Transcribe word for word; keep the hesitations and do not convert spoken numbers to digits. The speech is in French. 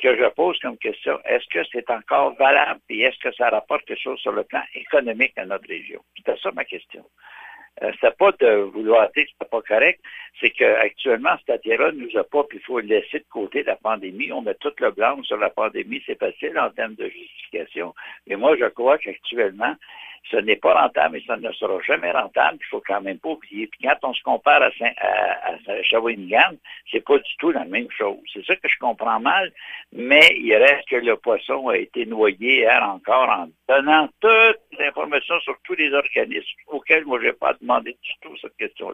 que je pose comme question, est-ce que c'est encore valable et est-ce que ça rapporte quelque chose sur le plan économique à notre région? C'était ça ma question. Euh, c'est pas de vouloir dire que c'est pas correct, c'est qu'actuellement, cette terre-là ne nous a pas, puis il faut le laisser de côté la pandémie. On met tout le blanc sur la pandémie, c'est facile en termes de justification. Mais moi, je crois qu'actuellement, ce n'est pas rentable et ça ne sera jamais rentable. Il faut quand même pas oublier. Puis quand on se compare à, Saint, à, à Shawinigan, c'est pas du tout la même chose. C'est ça que je comprends mal, mais il reste que le poisson a été noyé hier encore en donnant toutes les informations sur tous les organismes auxquels moi, je n'ai pas demandé du tout cette question-là.